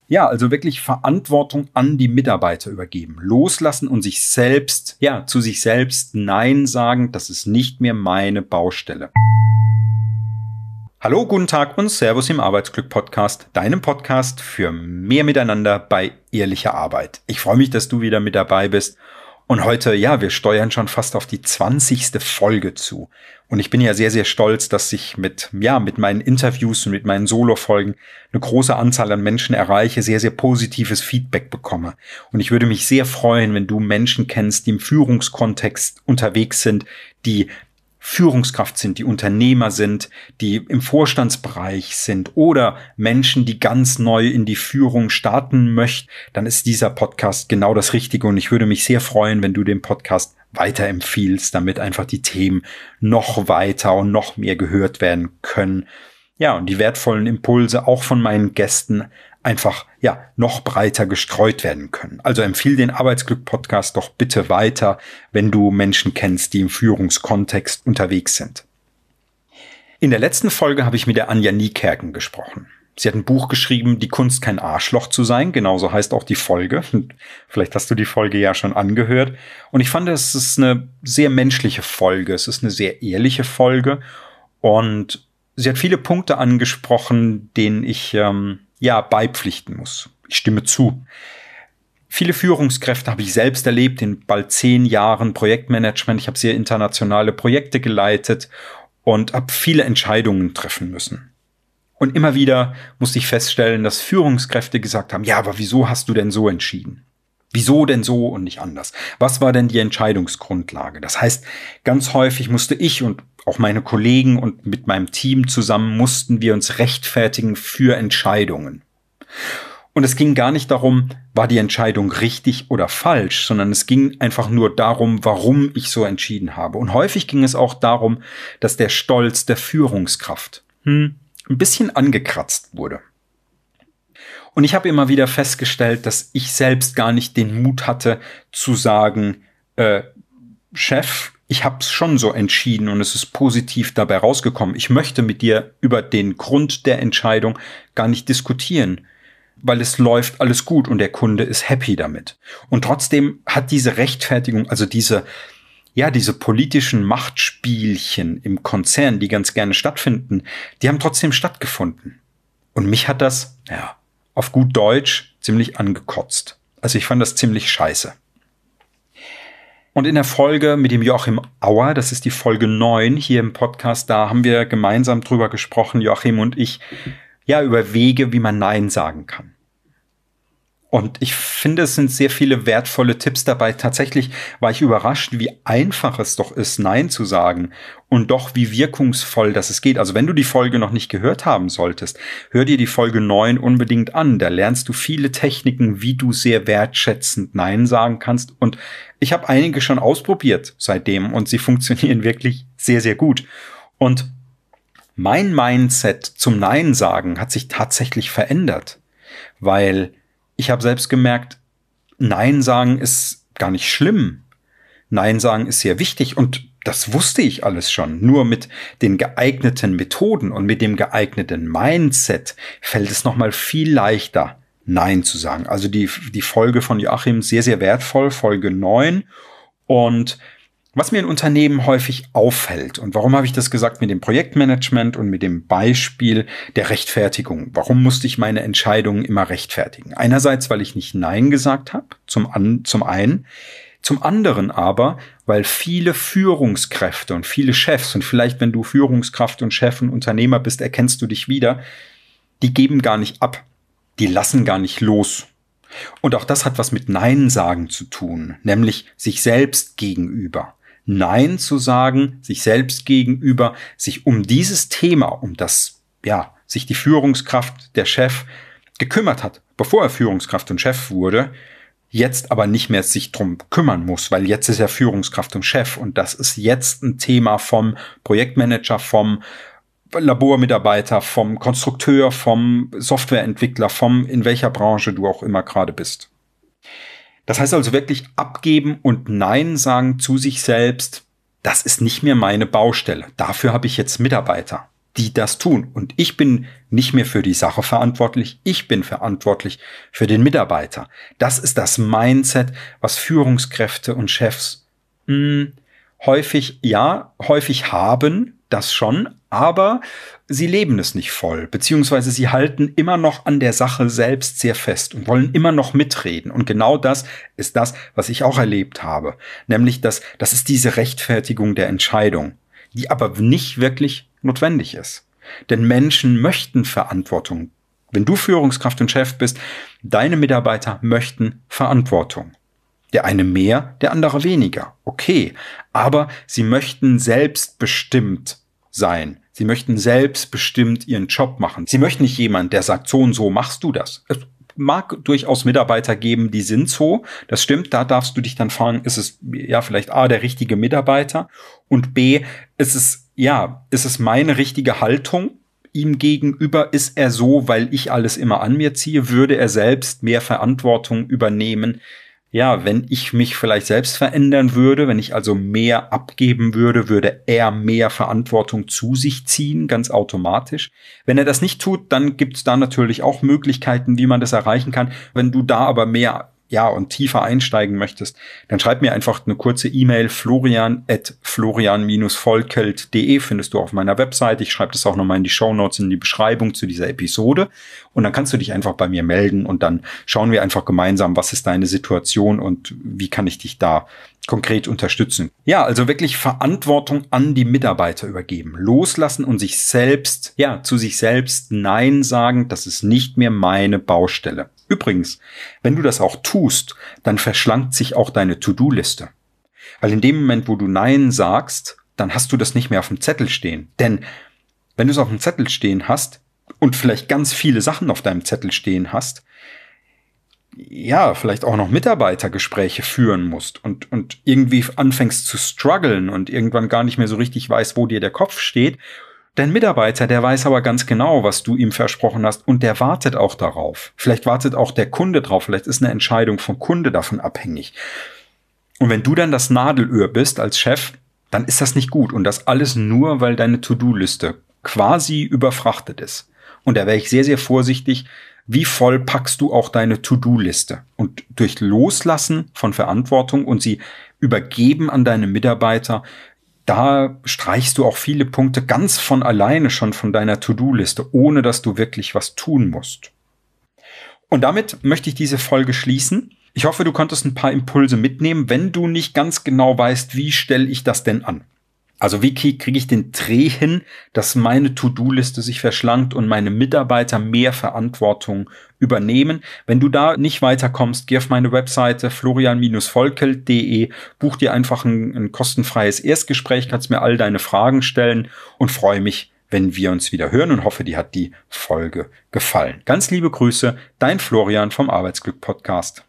Ja, also wirklich Verantwortung an die Mitarbeiter übergeben, loslassen und sich selbst, zu sich selbst Nein sagen, das ist nicht mehr meine Baustelle. Hallo, guten Tag und Servus im Arbeitsglück-Podcast, deinem Podcast für mehr Miteinander bei ehrlicher Arbeit. Ich freue mich, dass du wieder mit dabei bist. Und heute, wir steuern schon fast auf die 20. Folge zu. Und ich bin ja sehr, sehr stolz, dass ich mit meinen Interviews und mit meinen Solo-Folgen eine große Anzahl an Menschen erreiche, sehr, sehr positives Feedback bekomme. Und ich würde mich sehr freuen, wenn du Menschen kennst, die im Führungskontext unterwegs sind, die Führungskraft sind, die Unternehmer sind, die im Vorstandsbereich sind oder Menschen, die ganz neu in die Führung starten möchten, dann ist dieser Podcast genau das Richtige und ich würde mich sehr freuen, wenn du den Podcast weiterempfiehlst, damit einfach die Themen noch weiter und noch mehr gehört werden können. Ja, und die wertvollen Impulse auch von meinen Gästen einfach, noch breiter gestreut werden können. Also empfiehl den Arbeitsglück-Podcast doch bitte weiter, wenn du Menschen kennst, die im Führungskontext unterwegs sind. In der letzten Folge habe ich mit der Anja Niekerken gesprochen. Sie hat ein Buch geschrieben, Die Kunst, kein Arschloch zu sein. Genauso heißt auch die Folge. Vielleicht hast du die Folge ja schon angehört. Und ich fand, es ist eine sehr menschliche Folge. Es ist eine sehr ehrliche Folge. Und sie hat viele Punkte angesprochen, denen ich beipflichten muss. Ich stimme zu. Viele Führungskräfte habe ich selbst erlebt in bald 10 Jahren Projektmanagement. Ich habe sehr internationale Projekte geleitet und habe viele Entscheidungen treffen müssen. Und immer wieder musste ich feststellen, dass Führungskräfte gesagt haben, aber wieso hast du denn so entschieden? Wieso denn so und nicht anders? Was war denn die Entscheidungsgrundlage? Das heißt, ganz häufig musste ich und auch meine Kollegen und mit meinem Team zusammen mussten wir uns rechtfertigen für Entscheidungen. Und es ging gar nicht darum, war die Entscheidung richtig oder falsch, sondern es ging einfach nur darum, warum ich so entschieden habe. Und häufig ging es auch darum, dass der Stolz der Führungskraft ein bisschen angekratzt wurde. Und ich habe immer wieder festgestellt, dass ich selbst gar nicht den Mut hatte zu sagen, Chef, ich habe es schon so entschieden und es ist positiv dabei rausgekommen. Ich möchte mit dir über den Grund der Entscheidung gar nicht diskutieren, weil es läuft alles gut und der Kunde ist happy damit. Und trotzdem hat diese Rechtfertigung, also diese politischen Machtspielchen im Konzern, die ganz gerne stattfinden, die haben trotzdem stattgefunden. Und mich hat das, auf gut Deutsch, ziemlich angekotzt. Also ich fand das ziemlich scheiße. Und in der Folge mit dem Joachim Auer, das ist die Folge 9 hier im Podcast, da haben wir gemeinsam drüber gesprochen, Joachim und ich, über Wege, wie man Nein sagen kann. Und ich finde, es sind sehr viele wertvolle Tipps dabei. Tatsächlich war ich überrascht, wie einfach es doch ist, Nein zu sagen und doch wie wirkungsvoll das es geht. Also wenn du die Folge noch nicht gehört haben solltest, hör dir die Folge 9 unbedingt an. Da lernst du viele Techniken, wie du sehr wertschätzend Nein sagen kannst. Und ich habe einige schon ausprobiert seitdem und sie funktionieren wirklich sehr, sehr gut. Und mein Mindset zum Nein sagen hat sich tatsächlich verändert, weil ich habe selbst gemerkt, Nein sagen ist gar nicht schlimm. Nein sagen ist sehr wichtig und das wusste ich alles schon. Nur mit den geeigneten Methoden und mit dem geeigneten Mindset fällt es nochmal viel leichter, Nein zu sagen. Also die Folge von Joachim sehr, sehr wertvoll, Folge 9. Und was mir in Unternehmen häufig auffällt, und warum habe ich das gesagt mit dem Projektmanagement und mit dem Beispiel der Rechtfertigung? Warum musste ich meine Entscheidungen immer rechtfertigen? Einerseits, weil ich nicht Nein gesagt habe, zum einen. Zum anderen aber, weil viele Führungskräfte und viele Chefs, und vielleicht wenn du Führungskraft und Chef und Unternehmer bist, erkennst du dich wieder, die geben gar nicht ab, die lassen gar nicht los. Und auch das hat was mit Nein sagen zu tun, nämlich sich selbst gegenüber. Nein zu sagen, sich selbst gegenüber, sich um dieses Thema, um das, sich die Führungskraft, der Chef gekümmert hat, bevor er Führungskraft und Chef wurde, jetzt aber nicht mehr sich drum kümmern muss, weil jetzt ist er Führungskraft und Chef und das ist jetzt ein Thema vom Projektmanager, vom Labormitarbeiter, vom Konstrukteur, vom Softwareentwickler, in welcher Branche du auch immer gerade bist. Das heißt also wirklich abgeben und Nein sagen zu sich selbst, das ist nicht mehr meine Baustelle. Dafür habe ich jetzt Mitarbeiter. die das tun. Und ich bin nicht mehr für die Sache verantwortlich, ich bin verantwortlich für den Mitarbeiter. Das ist das Mindset, was Führungskräfte und Chefs häufig haben, das schon, aber sie leben es nicht voll, beziehungsweise sie halten immer noch an der Sache selbst sehr fest und wollen immer noch mitreden. Und genau das ist das, was ich auch erlebt habe. Nämlich, das ist diese Rechtfertigung der Entscheidung, die aber nicht wirklich notwendig ist. Denn Menschen möchten Verantwortung. Wenn du Führungskraft und Chef bist, deine Mitarbeiter möchten Verantwortung. Der eine mehr, der andere weniger. Okay, aber sie möchten selbstbestimmt sein. Sie möchten selbstbestimmt ihren Job machen. Sie möchten nicht jemand, der sagt, so und so machst du das. Es mag durchaus Mitarbeiter geben, die sind so. Das stimmt, da darfst du dich dann fragen, ist es ja vielleicht A, der richtige Mitarbeiter und B, ist es meine richtige Haltung? Ihm gegenüber ist er so, weil ich alles immer an mir ziehe, würde er selbst mehr Verantwortung übernehmen. Ja, wenn ich mich vielleicht selbst verändern würde, wenn ich also mehr abgeben würde, würde er mehr Verantwortung zu sich ziehen, ganz automatisch. Wenn er das nicht tut, dann gibt es da natürlich auch Möglichkeiten, wie man das erreichen kann. Wenn du da aber mehr und tiefer einsteigen möchtest, dann schreib mir einfach eine kurze E-Mail, florian@florian-volkelt.de findest du auf meiner Website. Ich schreibe das auch nochmal in die Shownotes, in die Beschreibung zu dieser Episode. Und dann kannst du dich einfach bei mir melden und dann schauen wir einfach gemeinsam, was ist deine Situation und wie kann ich dich da konkret unterstützen. Ja, also wirklich Verantwortung an die Mitarbeiter übergeben, loslassen und sich selbst, zu sich selbst Nein sagen, das ist nicht mehr meine Baustelle. Übrigens, wenn du das auch tust, dann verschlankt sich auch deine To-Do-Liste. Weil in dem Moment, wo du Nein sagst, dann hast du das nicht mehr auf dem Zettel stehen. Denn wenn du es auf dem Zettel stehen hast und vielleicht ganz viele Sachen auf deinem Zettel stehen hast, vielleicht auch noch Mitarbeitergespräche führen musst und irgendwie anfängst zu strugglen und irgendwann gar nicht mehr so richtig weißt, wo dir der Kopf steht. Dein Mitarbeiter, der weiß aber ganz genau, was du ihm versprochen hast und der wartet auch darauf. Vielleicht wartet auch der Kunde drauf, vielleicht ist eine Entscheidung vom Kunde davon abhängig. Und wenn du dann das Nadelöhr bist als Chef, dann ist das nicht gut und das alles nur, weil deine To-Do-Liste quasi überfrachtet ist. Und da wäre ich sehr, sehr vorsichtig, wie voll packst du auch deine To-Do-Liste? Und durch Loslassen von Verantwortung und sie übergeben an deine Mitarbeiter, da streichst du auch viele Punkte ganz von alleine schon von deiner To-Do-Liste, ohne dass du wirklich was tun musst. Und damit möchte ich diese Folge schließen. Ich hoffe, du konntest ein paar Impulse mitnehmen, wenn du nicht ganz genau weißt, wie stelle ich das denn an? Also wie kriege ich den Dreh hin, dass meine To-Do-Liste sich verschlankt und meine Mitarbeiter mehr Verantwortung übernehmen? Wenn du da nicht weiterkommst, geh auf meine Webseite florian-volkelt.de, buch dir einfach ein kostenfreies Erstgespräch, kannst mir all deine Fragen stellen und freue mich, wenn wir uns wieder hören und hoffe, dir hat die Folge gefallen. Ganz liebe Grüße, dein Florian vom Arbeitsglück Podcast.